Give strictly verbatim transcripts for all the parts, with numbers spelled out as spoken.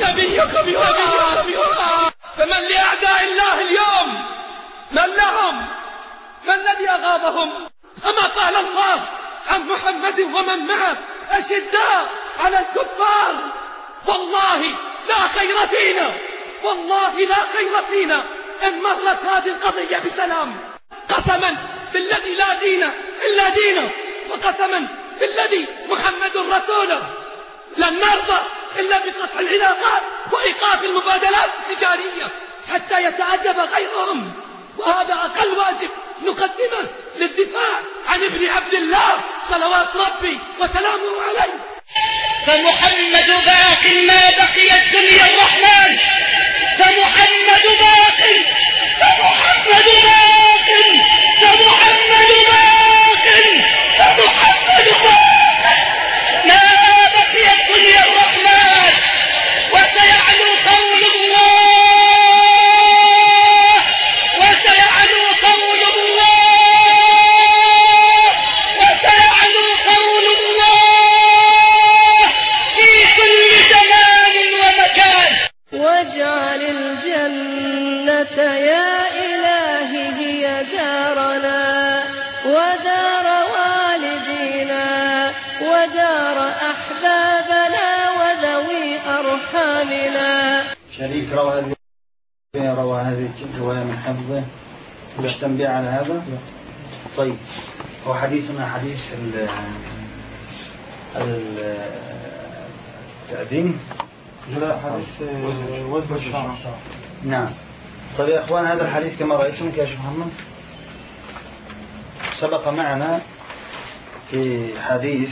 نبيكم يقال. فمن لأعداء الله اليوم؟ من لهم؟ ما الذي أغاظهم؟ أما قال الله عن محمد ومن معه أشداء على الكفار؟ والله لا خير فينا، والله لا خير فينا إن مرت هذه القضية بسلام. قسما بالذي لا دين إلا دينه، وقسما بالذي محمد رسوله، لن نرضى إلا بقطع العلاقات وإيقاف المبادلات التجارية حتى يتأدب غيرهم، وهذا أقل واجب نقدمه للدفاع عن ابن عبد الله صلوات ربي وسلامه عليه. فمحمد باق ما بقي الدنيا الرحمن، فمحمد باق، فمحمد باق، فمحمد باق، فمحمد باق ما بقي الدنيا الرحمن، وسيعلو قول الله، وسيعلو قول الله، وسيعلو قول الله في كل زمان ومكان. واجعل الجنة يا إلهي هي دارنا ودار والدينا ودار أحبابنا وذوي أرحامنا. شريك روى هذه روى هذه الرواية من حفظه، مش تنبيه على هذا؟ طيب، هو حديثنا حديث التأذين؟ لا، حديث وزن الشعر. نعم. طيب يا أخوان، هذا الحديث كما رأيتم يا شيخ محمد سبق معنا في حديث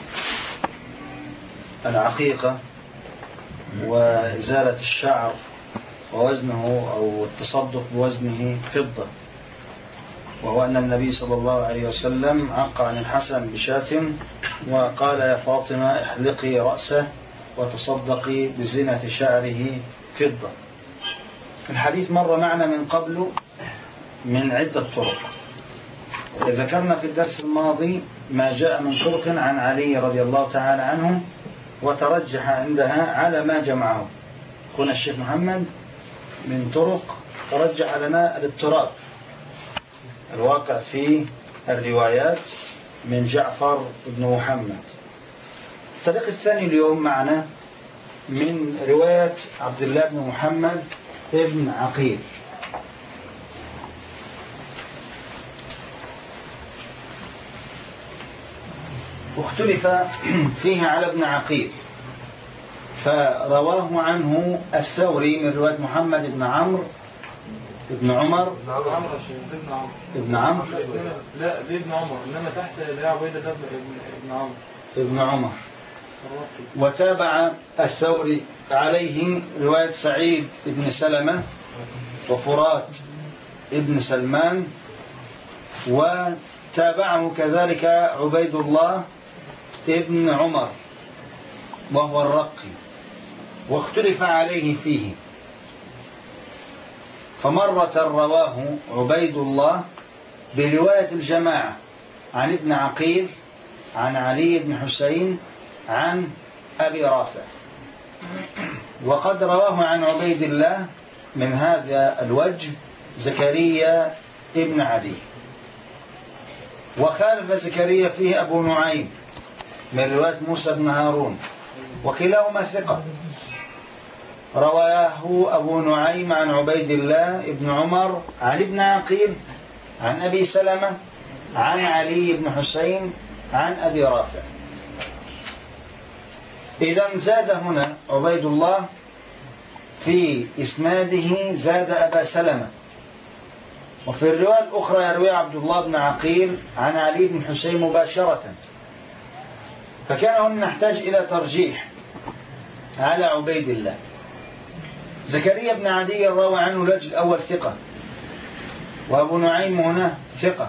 العقيقة وإزالة الشعر ووزنه أو التصدق بوزنه فضة، وهو أن النبي صلى الله عليه وسلم عق عن الحسن بشاة وقال يا فاطمة احلقي رأسه وتصدقي بزينة شعره فضة. الحديث مر معنا من قبل من عدة طرق، ذكرنا في الدرس الماضي ما جاء من طرق عن علي رضي الله تعالى عنه وترجح عندها على ما جمعه. كنا الشيخ محمد من طرق ترجح لنا الاضطراب الواقع في الروايات من جعفر بن محمد. الطريق الثاني اليوم معنا من رواية عبد الله بن محمد ابن عقيل. واختلف فيها على ابن عقيل، فرواه عنه الثوري من رواية محمد بن عمرو ابن عمر ابن عمرو لا دي ابن عمر، انما تحت لا عبيد الله ابن عمرو ابن عمر. وتابع الثوري عليه رواية سعيد بن سلمة وفرات ابن سلمان، وتابعه كذلك عبيد الله ابن عمر وهو الرقي، واختلف عليه فيه. فمرة رواه عبيد الله برواية الجماعة عن ابن عقيل عن علي بن حسين عن أبي رافع، وقد رواه عن عبيد الله من هذا الوجه زكريا ابن عدي، وخالف زكريا فيه أبو نعيم من رواية موسى بن هارون، وكلاهما ثقة. رواه أبو نعيم عن عبيد الله ابن عمر عن ابن عقيل عن أبي سلمة عن علي بن حسين عن أبي رافع. إذا زاد هنا عبيد الله في إسناده زاد أبا سلمة، وفي الرواية الأخرى يروي عبد الله بن عقيل عن علي بن حسين مباشرة، فكان هنا نحتاج إلى ترجيح على عبيد الله. زكريا بن عدي روى عنه الوجه الأول ثقة، وأبو نعيم هنا ثقة،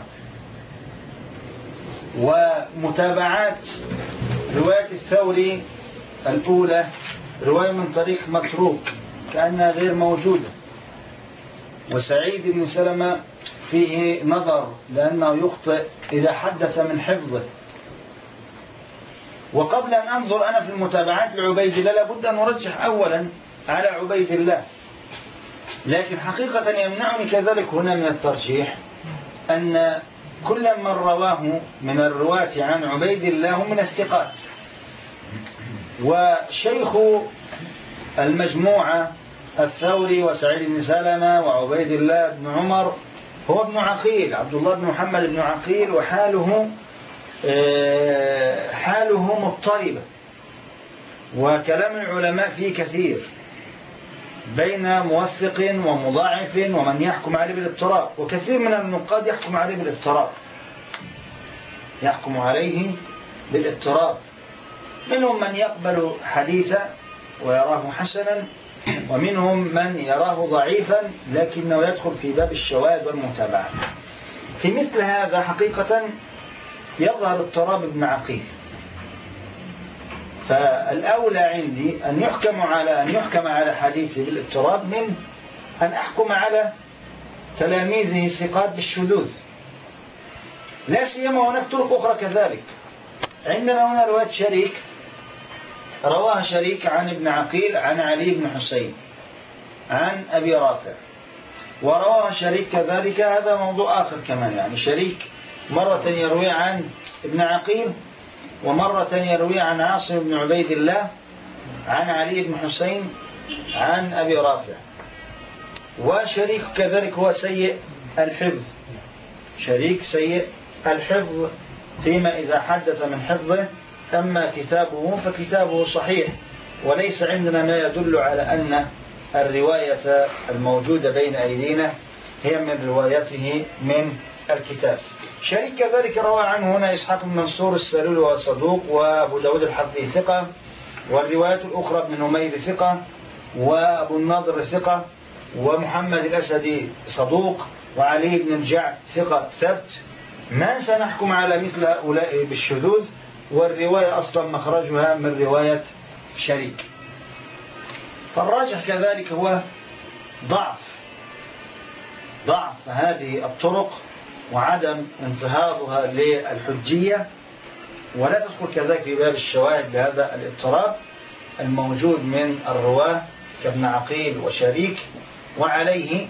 ومتابعات رواية الثوري الأولى رواية من طريق متروك كأنها غير موجودة، وسعيد بن سلمة فيه نظر لأنه يخطئ إذا حدث من حفظه. وقبل أن أنظر أنا في المتابعات لعبيد الله لابد أن نرجح أولا على عبيد الله. لكن حقيقة يمنعني كذلك هنا من الترجيح أن كل من رواه من الرواة عن عبيد الله من الثقات، وشيخ المجموعة الثوري وسعيد بن سلمة وعبيد الله بن عمر هو ابن عقيل، عبد الله بن محمد بن عقيل، وحاله حاله مضطربة، وكلام العلماء فيه كثير بين موثق ومضاعف ومن يحكم عليه بالاضطراب، وكثير من النقاد يحكم عليه بالاضطراب يحكم عليه بالاضطراب منهم من يقبل حديثا ويراه حسنا، ومنهم من يراه ضعيفا لكنه يدخل في باب الشواذ والمتابعة. في مثل هذا حقيقة يظهر اضطراب ابن عقيل، فالأولى عندي أن يحكم على أن يحكم على حديثه بالاضطراب من أن أحكم على تلاميذه الثقات بالشذوذ، لا سيما هناك طرق أخرى كذلك. عندنا هنا رواية شريك رواها شريك عن ابن عقيل عن علي بن حسين عن أبي رافع، ورواها شريك كذلك، هذا موضوع آخر كمان. يعني شريك مرة يروي عن ابن عقيل، ومرة يروي عن عاصم بن عبيد الله عن علي بن حسين عن أبي رافع. وشريك كذلك هو سيء الحفظ، شريك سيء الحفظ، فيما إذا حدث من حفظه. أما كتابه فكتابه صحيح، وليس عندنا ما يدل على أن الرواية الموجودة بين أيدينا هي من روايته من الكتاب. شريك كذلك روى عنه هنا إسحاق بن منصور السلول وصدوق، وأبو داود الحفظي ثقة، والروايات الأخرى ابن نمير ثقة، وأبو الناظر ثقة، ومحمد الأسدي صدوق، وعلي بن الجعد ثقة ثبت. ما سنحكم على مثل هؤلاء بالشذوذ، والرواية أصلا مخرجها من رواية شريك. فالراجح كذلك هو ضعف ضعف هذه الطرق وعدم انتهاضها للحجية، ولا تدخل كذلك في باب الشواهد بهذا الاضطراب الموجود من الرواة كابن عقيل وشريك. وعليه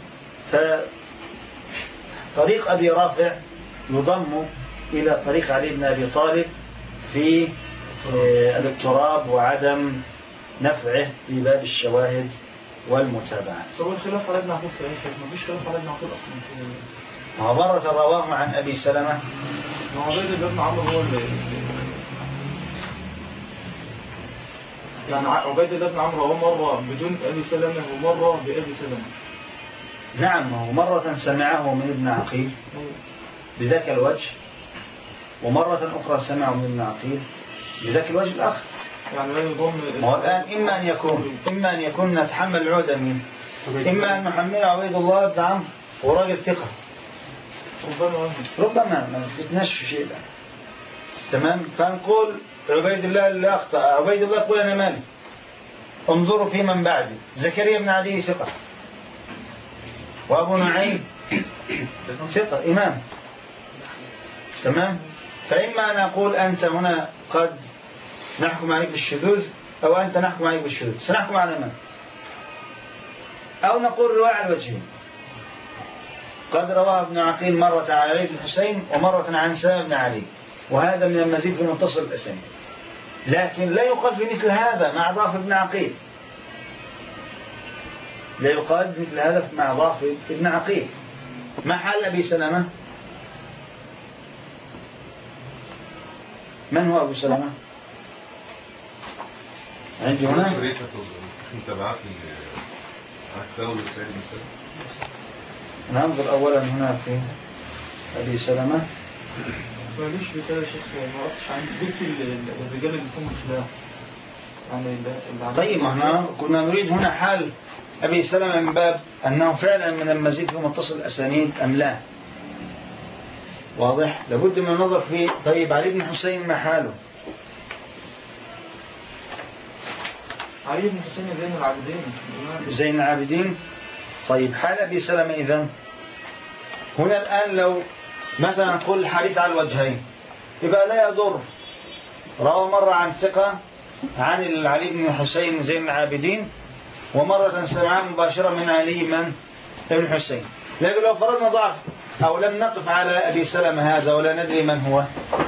فطريق أبي رافع يضم إلى طريق علي بن أبي طالب في الاضطراب وعدم نفعه في باب الشواهد والمتابعة. طب الخلاف على ابن عقيل في اي شيء؟ ما فيش خلاف على ابن عقيل اصلا. ما هو مرة رواه عن ابي سلمة. ما هو عبيد الله بن عمرو هو اللي يعني عبيد الله بن عمرو هو مرة بدون ابي سلمة ومرة بابي سلمة. نعم، هو مرة سمعه من ابن عقيل بذاك الوجه، ومرة أخرى سمعه من ابن عقيل بذاك الوجه الآخر. يعني لا يضم. هو الآن إما أن يكون إما أن يكون نتحمل العودة منه، إما أن نحمل عبيد الله بن عمرو وراجل ثقة، ربما ربما ما فتناش في شيء. تمام، فنقول عبيد الله اللي أخطأ، عبيد الله يقول أنا مالي، انظروا في من بعدي. زكريا بن عدي ثقة، وأبو نعيم ثقة إمام. تمام، فإما أن أقول أنت هنا قد نحكم عليك بالشذوذ، أو أنت نحكم عليك بالشذوذ. سنحكم على من؟ أو نقول رواية على الوجهين، قد رواه ابن عقيل مرة عن علي بن حسين ومرة عن سلمة بن علي، وهذا من المزيد في متصل الأسانيد. لكن لا يقال في مثل هذا مع ضعف ابن عقيل، لا يقال مثل هذا مع ضعف ابن عقيل. ما حال أبي سلمة؟ من هو أبو سلمة؟ عندي هنا متابعات الثوري سعيد بن سلمة. ننظر أولا هنا في أبي سلمة. ماليش في كده يا شيخ، ما عرفتش عن قلت الرجال اللي يكونوا خلاف يعني. طيب، ما احنا كنا نريد هنا حال أبي سلمة من باب أنه فعلا من المزيد في متصل الأسانيد أم لا. واضح؟ لابد من النظر في طيب علي بن حسين ما حاله؟ علي بن حسين زين العابدين. زين العابدين. طيب حال أبي سلمة إذن هنا الآن لو مثلا نقول الحديث على الوجهين يبقى لا يضر روى مرة عن ثقة عن علي بن حسين زين العابدين، ومرة سمعها مباشرة من علي من ابن حسين. لكن لو فرضنا ضعف أو لم نقف على أبي سلمة هذا ولا ندري من هو،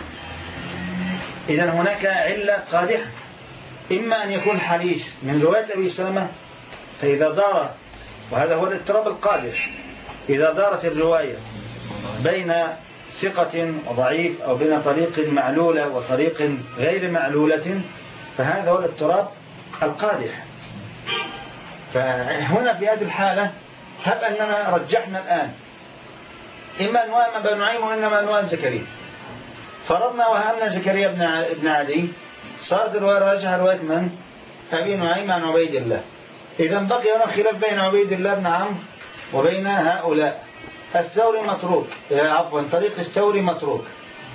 إذن هناك علة قادحة، إما أن يكون حديث من رواية أبي سلمة، فإذا دار، وهذا هو الاضطراب القادح، إذا دارت الرواية بين ثقة وضعيف أو بين طريق معلولة وطريق غير معلولة، فهذا هو الاضطراب القادح. فهنا في هذه الحالة هب أننا رجحنا الآن إما أنواع بن نعيم وإنما أنواع زكريا، فرضنا وهمنا زكريا بن علي، صارت الرواية الراجحة رواية من؟ أبي نعيم عن عبيد الله. إذا بقي هنا خلاف بين عبيد الله بن عمرو وبين هؤلاء. الثوري متروك، عفوا طريق الثوري متروك،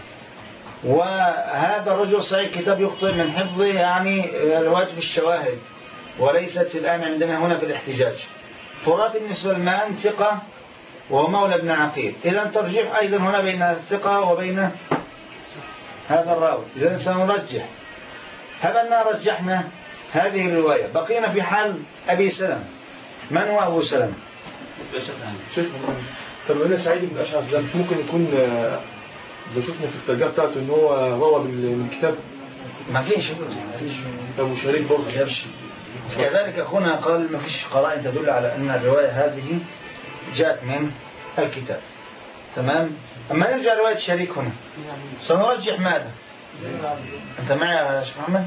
وهذا الرجل صحيح كتاب يخطئ من حفظه، يعني الواجب الشواهد وليست الآن عندنا هنا في الاحتجاج. فرات بن سلمان ثقة ومولى بن عقيل، إذا ترجيح أيضا هنا بين الثقة وبين هذا الراوي، إذا سنرجح. هل أننا رجحنا هذه الرواية؟ بقينا في حال أبي سلمة. من هو أبو سلمة؟ شيخ طب أنا سعيد بن أشعث ده مش ممكن يكون بشوفنا في الترجمة بتاعته إن هو روى من الكتاب؟ ما فيش أبو شريك برضه كذلك أخونا قال ما فيش قرائن تدل على أن الرواية هذه جاءت من الكتاب. تمام. أما نرجع رواية شريك هنا سنرجح ماذا؟ أنت معي يا شيخ محمد؟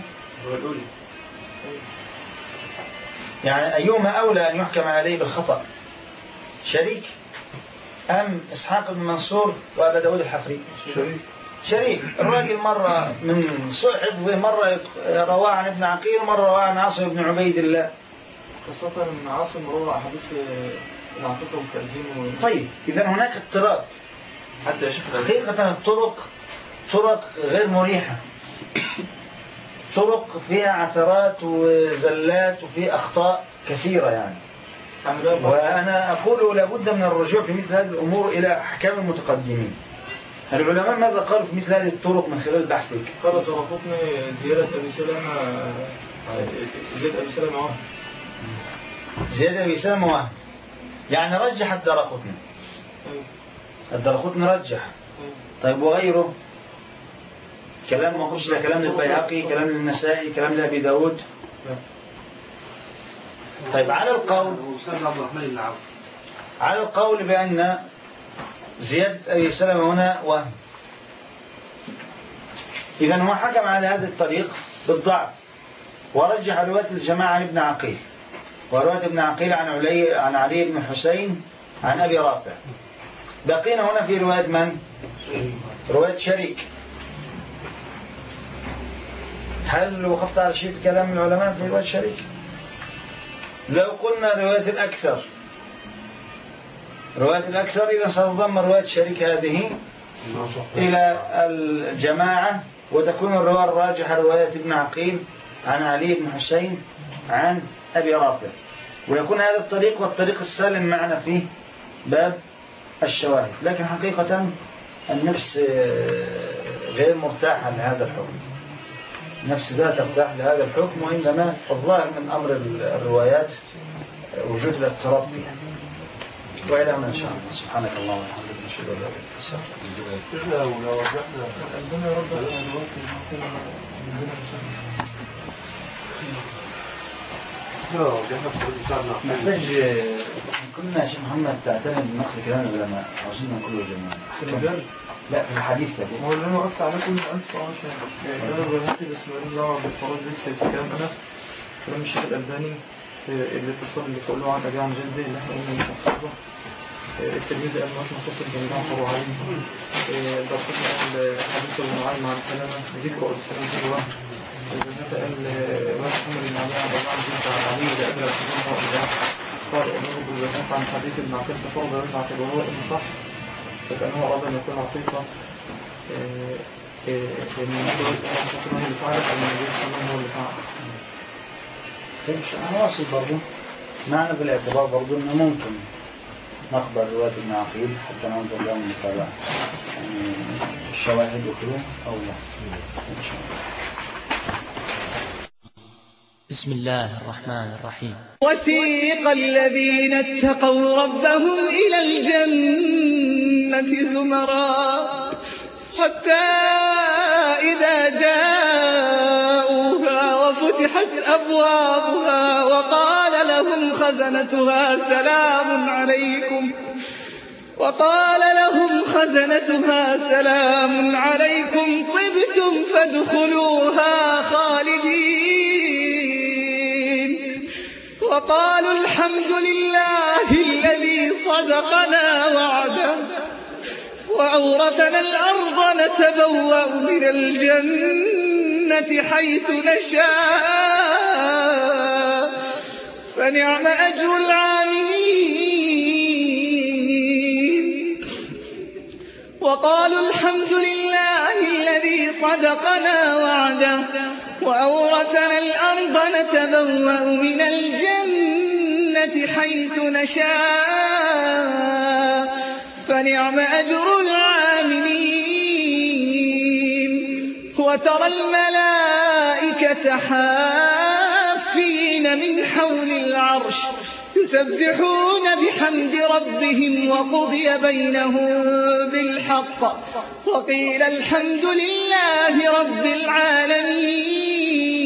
يعني أيهما أولى أن يحكم عليه بالخطأ، شريك أم إسحاق بن منصور وأبا داود الحفري؟ شريك. شريك. الراجل مرة من سوء حفظه مرة رواه عن ابن عقيل ومرة رواه عن عاصم بن عبيد الله، خاصة من عاصم روى حديث العقيقة والتأذين. طيب إذا هناك اضطراب. حتى يا شيخ حقيقة الطرق طرق غير مريحة، طرق فيها عثرات وزلات وفي أخطاء كثيرة يعني. وأنا أقول لابد من الرجوع في مثل هذه الأمور إلى أحكام المتقدمين. العلماء ماذا قالوا في مثل هذه الطرق من خلال بحثك؟ قال طرقتني زيادة أبي سلمة، زيادة أبي سلمة وهم زيادة أبي سلمة وهم يعني رجح الدرقطني. الدرقطني رجح. طيب وغيره؟ كلام ما قلش كلام للبيهقي، كلام للنسائي، كلام لأبي داود. طيب على القول على القول بأن زيادة أبي سلمة هنا وهم، إذن هو حكم على هذا الطريق بالضعف ورجح رواية الجماعة عن ابن عقيل، ورواية ابن عقيل عن علي عن علي بن حسين عن أبي رافع. بقينا هنا في رواية من؟ رواية شريك. هل وقفت على شيء في كلام العلماء في رواية شريك؟ لو قلنا رواية الأكثر رواية الأكثر إذا سنضم رواية شريك هذه إلى الجماعة، وتكون الرواية الراجحة رواية ابن عقيل عن علي بن حسين عن أبي رافع، ويكون هذا الطريق والطريق السالم معنا في باب الشواهد. لكن حقيقة النفس غير مرتاحة لهذا الحكم، نفس لا ترتاح لهذا الحكم، وإنما الظاهر من أمر الروايات وجود الاضطراب فيها. وإلى هنا إن شاء الله. سبحانك اللهم وبحمدك نشهد أن لا إله إلا أنت لو رجعنا عندنا رب نحتاج كنا يا شيخ محمد تعتمد بنقل كلام العلماء، عاوزين كله جماعة. لا في الحديث كده. هو اللي انا وقفت عليه كل ألف وعشرة يعني انا بنحكي بس ماليش دعوه بالفراد لسه في كلام انس، كلام الشيخ الألباني الاتصال اللي قالوا عن أبي عن جدي اللي احنا قلنا مش محفوظه. التلميذ قال مش متصل بالجماعه فروا عليه. الدكتور قال حديث المعلم عن كلامه ذكر السلام في الوقت. البنات قال واحد محمد بن علي عن أبي عن جدي عن علي إذا أدرك السلام وإذا قال أنه بالبنات عن حديث المعتز فوق يرجع في الوضوء إن صح، فكان هو أراد أن يكون عقيقة من هذا الشخص اللي فعلت أو من النبي صلى الله عليه وسلم. مش واصل برضه معنى بالاعتبار برضه إنه ممكن نقبل رواية ابن عقيل حتى ننظر لهم المتابعة، يعني الشواهد وكله أو لا إن شاء الله. بسم الله الرحمن الرحيم. وسيق الذين اتقوا ربهم إلى الجنة زمرا حتى إذا جاءوها وفتحت أبوابها وقال لهم خزنتها سلام عليكم وقال لهم خزنتها سلام عليكم طبتم فادخلوها خالدين وقالوا الحمد لله الذي صدقنا وعده وأورثنا الأرض نتبوأ من الجنة حيث نشاء فنعم أجر العاملين وقالوا الحمد لله الذي صدقنا وعده وأورثنا الأرض نتبوأ من الجنة حيث نشاء فنعم أجر العاملين وترى الملائكة حافين من حول العرش يسبحون بحمد ربهم وقضي بينهم بالحق وقيل الحمد لله رب العالمين.